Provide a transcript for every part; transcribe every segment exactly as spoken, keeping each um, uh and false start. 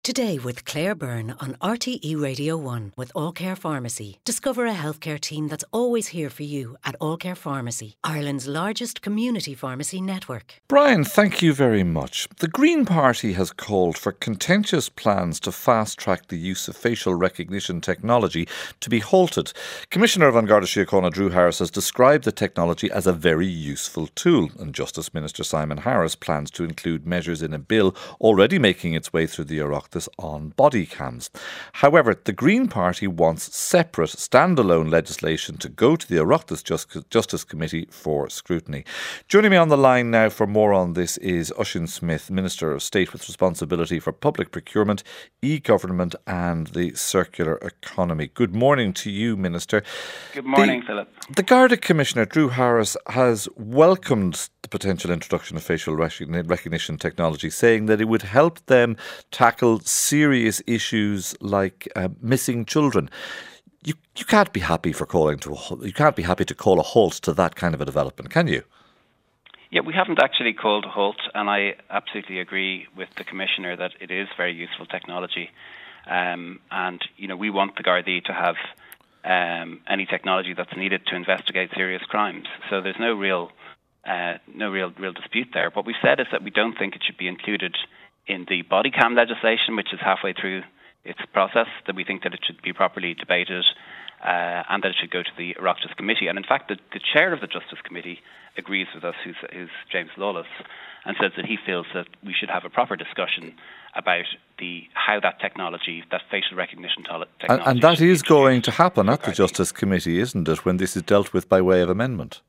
Today with Claire Byrne on R T E Radio one with All Care Pharmacy. Discover a healthcare team that's always here for you at All Care Pharmacy, Ireland's largest community pharmacy network. Brian, thank you very much. The Green Party has called for contentious plans to fast-track the use of facial recognition technology to be halted. Commissioner of An Garda Síochána Drew Harris has described the technology as a very useful tool, and Justice Minister Simon Harris plans to include measures in a bill already making its way through the Oireachtas on body cams. However, the Green Party wants separate, standalone legislation to go to the Oireachtas Justice Committee for scrutiny. Joining me on the line now for more on this is Oisin Smith, Minister of State with responsibility for public procurement, e-government and the circular economy. Good morning to you, Minister. Good morning, the, Philip. The Garda Commissioner, Drew Harris, has welcomed the potential introduction of facial recognition technology, saying that it would help them tackle serious issues like uh, missing children. You you can't be happy for calling to a, you can't be happy to call a halt to that kind of a development, can you? Yeah, we haven't actually called a halt, and I absolutely agree with the Commissioner that it is very useful technology. Um, and you know, we want the Gardaí to have um, any technology that's needed to investigate serious crimes. So there's no real uh, no real real dispute there. What we've said is that we don't think it should be included in the body cam legislation, which is halfway through its process, that we think that it should be properly debated uh, and that it should go to the Oireachtas Committee. And in fact, the, the chair of the Justice Committee agrees with us, who's, who's James Lawless, and says that he feels that we should have a proper discussion about the how that technology, that facial recognition technology... And, and that is going to happen at the Justice Committee, isn't it, when this is dealt with by way of amendment?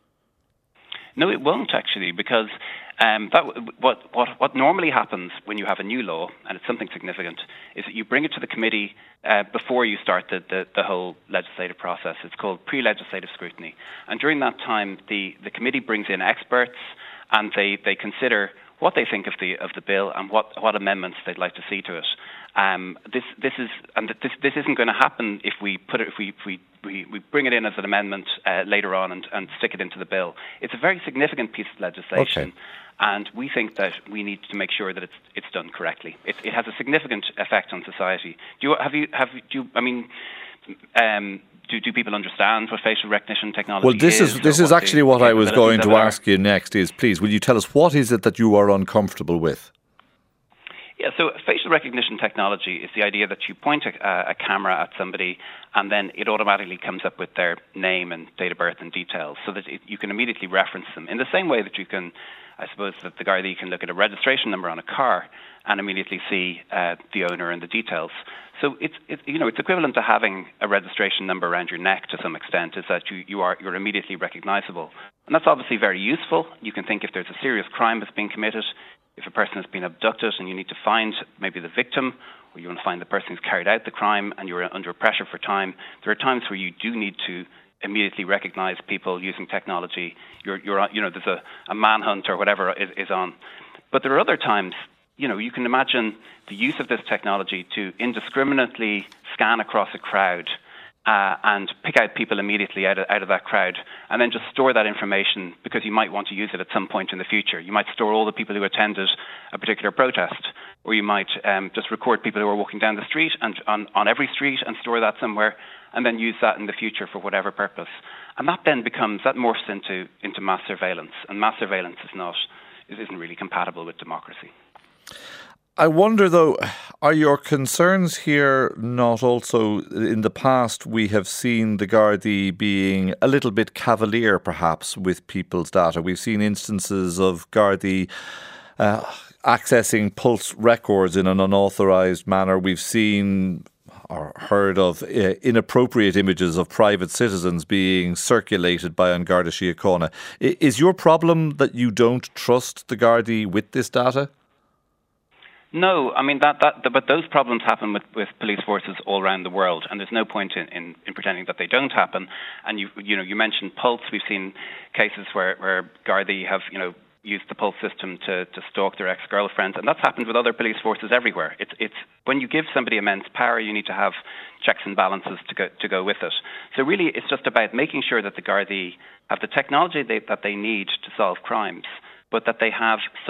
No, it won't actually, because um, that what, what what normally happens when you have a new law, and it's something significant, is that you bring it to the committee uh, before you start the, the, the whole legislative process. It's called pre-legislative scrutiny. And during that time, the, the committee brings in experts, and they, they consider what they think of the of the bill and what, what amendments they'd like to see to it. Um, this this is and this this isn't going to happen if we put it if we if we, we, we bring it in as an amendment uh, later on and, and stick it into the bill. It's a very significant piece of legislation, okay. And we think that we need to make sure that it's it's done correctly. It, it has a significant effect on society. Do you have you have do you, I mean? Um, Do, do people understand what facial recognition technology is? Well, this is, is this is actually what I was going to ask you next is, please, will you tell us what is it that you are uncomfortable with? Yeah, so facial recognition technology is the idea that you point a, a camera at somebody and then it automatically comes up with their name and date of birth and details so that it, you can immediately reference them. In the same way that you can, I suppose, that the Gardaí can look at a registration number on a car and immediately see uh, the owner and the details. So it's, it's you know it's equivalent to having a registration number around your neck to some extent, is that you, you are you're immediately recognisable. And that's obviously very useful. You can think if there's a serious crime that's being committed, if a person has been abducted and you need to find maybe the victim, or you want to find the person who's carried out the crime and you're under pressure for time, there are times where you do need to immediately recognise people using technology. You're, you're you know, there's a, a manhunt or whatever is, is on. But there are other times, you know, you can imagine the use of this technology to indiscriminately scan across a crowd uh, and pick out people immediately out of, out of that crowd and then just store that information because you might want to use it at some point in the future. You might store all the people who attended a particular protest, or you might um, just record people who are walking down the street and on, on every street and store that somewhere and then use that in the future for whatever purpose. And that then becomes, that morphs into, into mass surveillance, and mass surveillance is not, isn't really compatible with democracy. I wonder, though, are your concerns here not also, in the past, we have seen the Gardaí being a little bit cavalier, perhaps, with people's data. We've seen instances of Gardaí uh, accessing pulse records in an unauthorised manner. We've seen or heard of uh, inappropriate images of private citizens being circulated by An Garda Síochána. Is your problem that you don't trust the Gardaí with this data? No, I mean, that, that, but those problems happen with, with police forces all around the world, and there's no point in, in, in pretending that they don't happen. And you, you know, you mentioned Pulse. We've seen cases where, where Gardaí have, you know, used the Pulse system to, to stalk their ex-girlfriends, and that's happened with other police forces everywhere. It's, it's when you give somebody immense power, you need to have checks and balances to go to go with it. So really, it's just about making sure that the Gardaí have the technology they, that they need to solve crimes, but that they have some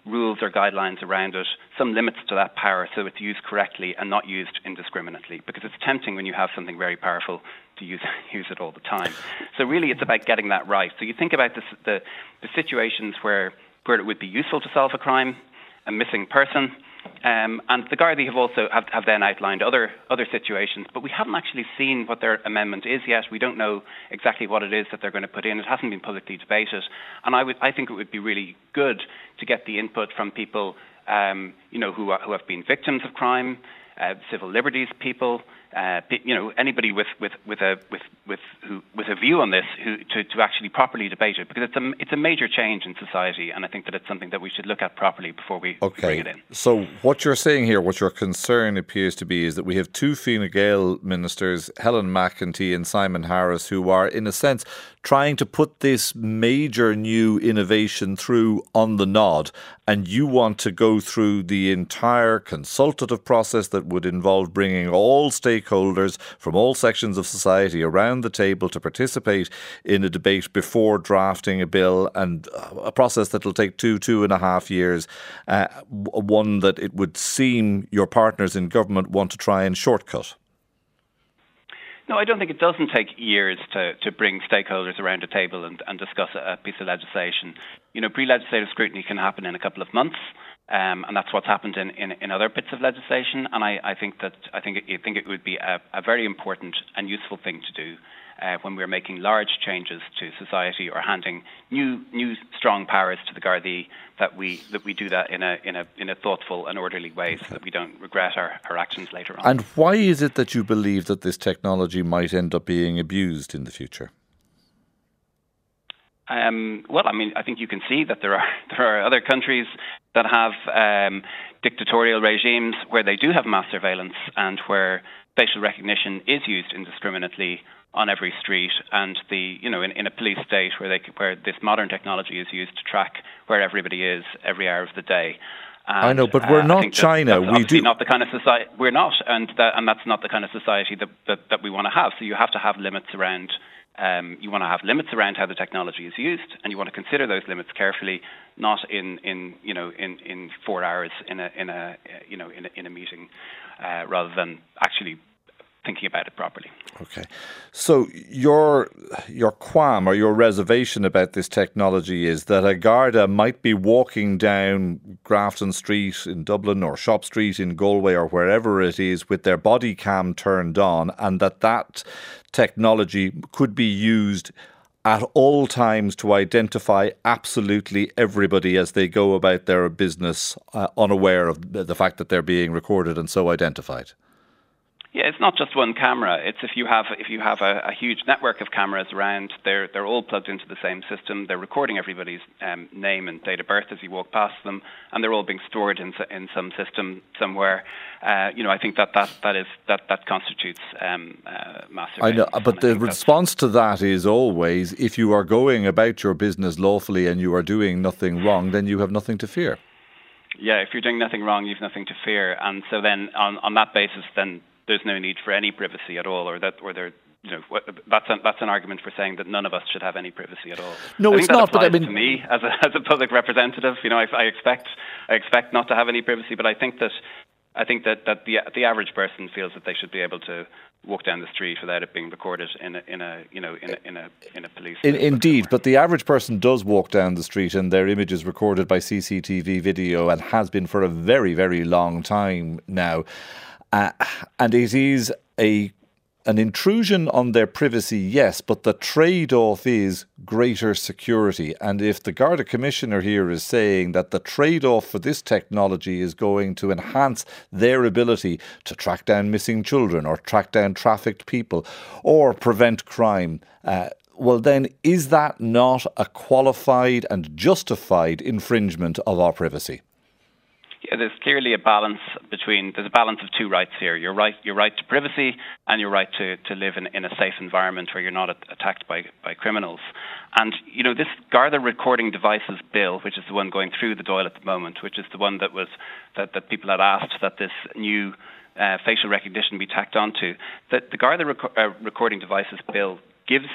rules or guidelines around it, some limits to that power so it's used correctly and not used indiscriminately, because it's tempting when you have something very powerful to use use it all the time. So really it's about getting that right. So you think about this, the, the situations where, where it would be useful to solve a crime, a missing person, Um, and the Gardaí have also have, have then outlined other other situations, but we haven't actually seen what their amendment is yet. We don't know exactly what it is that they're going to put in. It hasn't been publicly debated, and I would I think it would be really good to get the input from people, um, you know, who are, who have been victims of crime, uh, civil liberties people, uh, you know, anybody with with with a with with who with a view on this, who to, to actually properly debate it, because it's a it's a major change in society, and I think that it's something that we should look at properly before we, okay. we bring it in. So what you're saying here, what your concern appears to be, is that we have two Fine Gael ministers, Helen McEntee and Simon Harris, who are in a sense trying to put this major new innovation through on the nod, and you want to go through the entire consultative process that would involve bringing all stakeholders from all sections of society around the table to participate in a debate before drafting a bill, and a process that will take two, two and a half years, uh, one that it would seem your partners in government want to try and shortcut. No, I don't think it doesn't take years to, to bring stakeholders around a table and, and discuss a, a piece of legislation. You know, pre-legislative scrutiny can happen in a couple of months, um, and that's what's happened in, in, in other bits of legislation. And I, I think that I think it, I think it would be a, a very important and useful thing to do uh, when we're making large changes to society or handing new new strong powers to the Gardaí, that we that we do that in a in a in a thoughtful and orderly way, so that we don't regret our, our actions later on. And why is it that you believe that this technology might end up being abused in the future? Um, well, I mean, I think you can see that there are there are other countries that have um, dictatorial regimes where they do have mass surveillance and where facial recognition is used indiscriminately on every street, and the you know in, in a police state where they where this modern technology is used to track where everybody is every hour of the day. And, I know, but we're uh, not China. That's we do not the kind of society we're not, and that, and that's not the kind of society that, that that we want to have. So you have to have limits around. Um, you want to have limits around how the technology is used, and you want to consider those limits carefully, not in, in you know in, in four hours in a in a you know in a, in a meeting, uh, rather than actually thinking about it properly. Okay. So your your qualm or your reservation about this technology is that a Garda might be walking down Grafton Street in Dublin or Shop Street in Galway or wherever it is with their body cam turned on, and that that technology could be used at all times to identify absolutely everybody as they go about their business, uh, unaware of the fact that they're being recorded and so identified. Yeah, it's not just one camera. It's if you have if you have a, a huge network of cameras around, they're they're all plugged into the same system. They're recording everybody's um, name and date of birth as you walk past them, and they're all being stored in in some system somewhere. Uh, you know, I think that that that is that that constitutes um, uh, mass surveillance. I know, but the response to that is always, if you are going about your business lawfully and you are doing nothing wrong, then you have nothing to fear. Yeah, if you're doing nothing wrong, you've nothing to fear, and so then on on that basis, then there's no need for any privacy at all, or that, or there, you know, that's an, that's an argument for saying that none of us should have any privacy at all. No, I it's think that not. But I mean, to me as a as a public representative, you know, I, I expect I expect not to have any privacy, but I think that I think that, that the the average person feels that they should be able to walk down the street without it being recorded in a in a you know in a in a in a police. In, indeed, but the average person does walk down the street and their image is recorded by C C T V video and has been for a very very long time now. Uh, and it is a an intrusion on their privacy, yes, but the trade-off is greater security. And if the Garda Commissioner here is saying that the trade-off for this technology is going to enhance their ability to track down missing children or track down trafficked people or prevent crime, uh, well then, is that not a qualified and justified infringement of our privacy? Yeah, there's clearly a balance between, there's a balance of two rights here. Your right, your right to privacy and your right to, to live in, in a safe environment where you're not attacked by, by criminals. And, you know, this Garda Recording Devices Bill, which is the one going through the Dáil at the moment, which is the one that was, that, that people had asked that this new uh, facial recognition be tacked onto, that the Garda Rec- uh, Recording Devices Bill gives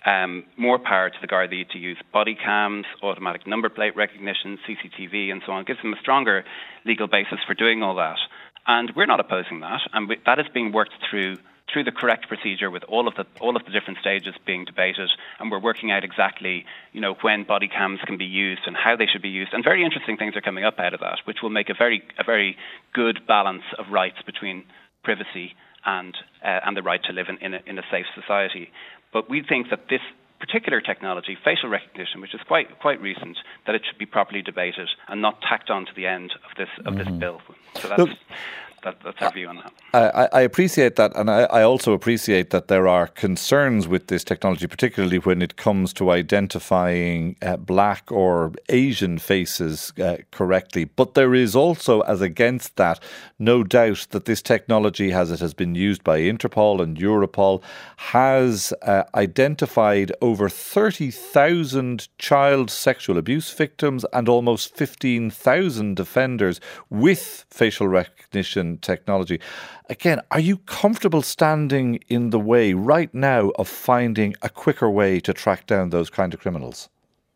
um, more power to the Gardaí to use body cams, automatic number plate recognition, C C T V, and so on. It gives them a stronger legal basis for doing all that. And we're not opposing that, and we, that is being worked through through the correct procedure with all of the all of the different stages being debated, and we're working out exactly, you know, when body cams can be used and how they should be used. And very interesting things are coming up out of that, which will make a very a very good balance of rights between privacy and uh, and the right to live in in a, in a safe society. But we think that this particular technology, facial recognition, which is quite quite recent, that it should be properly debated and not tacked on to the end of this of mm-hmm. this bill. So that's. Look, That, that's our view on that. I, I appreciate that, and I, I also appreciate that there are concerns with this technology, particularly when it comes to identifying uh, black or Asian faces uh, correctly. But there is also, as against that, no doubt that this technology, as it has been used by Interpol and Europol, has uh, identified over thirty thousand child sexual abuse victims and almost fifteen thousand offenders with facial recognition technology. Again, are you comfortable standing in the way right now of finding a quicker way to track down those kind of criminals?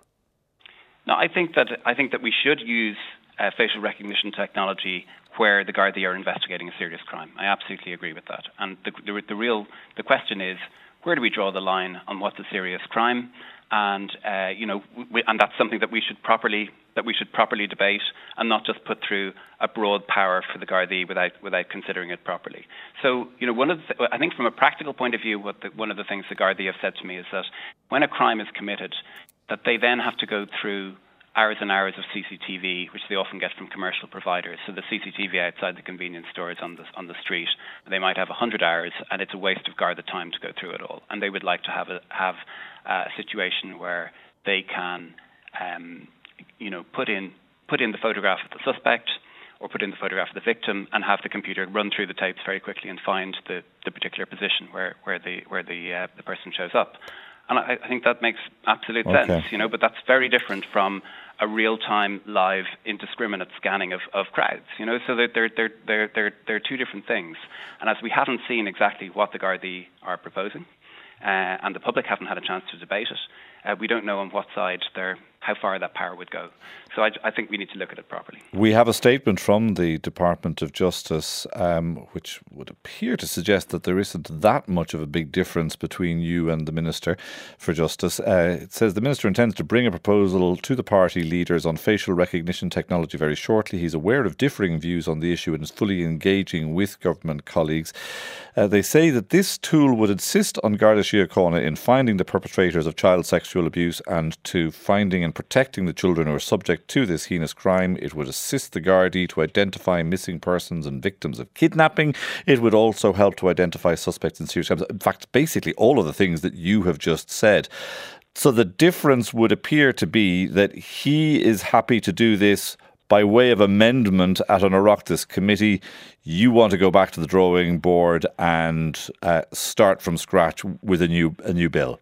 No, I think that I think that we should use uh, facial recognition technology where the Gardaí are investigating a serious crime. I absolutely agree with that. And the, the, the real the question is, where do we draw the line on what's a serious crime? And uh, you know, we, and that's something that we should properly that we should properly debate, and not just put through a broad power for the Gardaí without without considering it properly. So, you know, one of the, I think from a practical point of view, what the, one of the things the Gardaí have said to me is that when a crime is committed, that they then have to go through hours and hours of C C T V, which they often get from commercial providers. So the C C T V outside the convenience stores on the on the street, they might have one hundred hours, and it's a waste of Garda time to go through it all. And they would like to have a have a situation where they can, um, you know, put in put in the photograph of the suspect or put in the photograph of the victim, and have the computer run through the tapes very quickly and find the, the particular position where where the where the uh, the person shows up. And I, I think that makes absolute okay. sense, you know, but that's very different from a real-time, live, indiscriminate scanning of, of crowds, you know, so they're, they're, they're, they're, they're, they're two different things. And as we haven't seen exactly what the Gardaí are proposing, uh, and the public haven't had a chance to debate it, uh, we don't know on what side they're, how far that power would go. So I, I think we need to look at it properly. We have a statement from the Department of Justice um, which would appear to suggest that there isn't that much of a big difference between you and the Minister for Justice. Uh, it says the Minister intends to bring a proposal to the party leaders on facial recognition technology very shortly. He's aware of differing views on the issue and is fully engaging with government colleagues. Uh, they say that this tool would assist on Garda Síochána in finding the perpetrators of child sexual abuse and to finding and protecting the children who are subject to this heinous crime. It would assist the Gardaí to identify missing persons and victims of kidnapping. It would also help to identify suspects in serious crimes. In fact, basically all of the things that you have just said. So the difference would appear to be that he is happy to do this by way of amendment at an Oireachtas committee. You want to go back to the drawing board and uh, start from scratch with a new a new bill.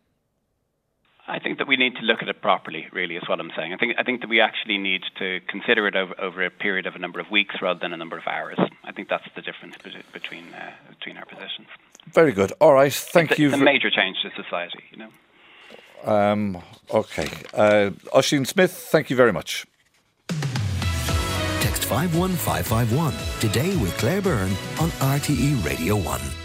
I think that we need to look at it properly, really, is what I'm saying. I think I think that we actually need to consider it over, over a period of a number of weeks rather than a number of hours. I think that's the difference between uh, between our positions. Very good. All right. Thank it's you. It's a major change to society, you know. Um, okay. Uh, Oisín Smith, thank you very much. Text five one five five one today with Claire Byrne on R T E Radio one.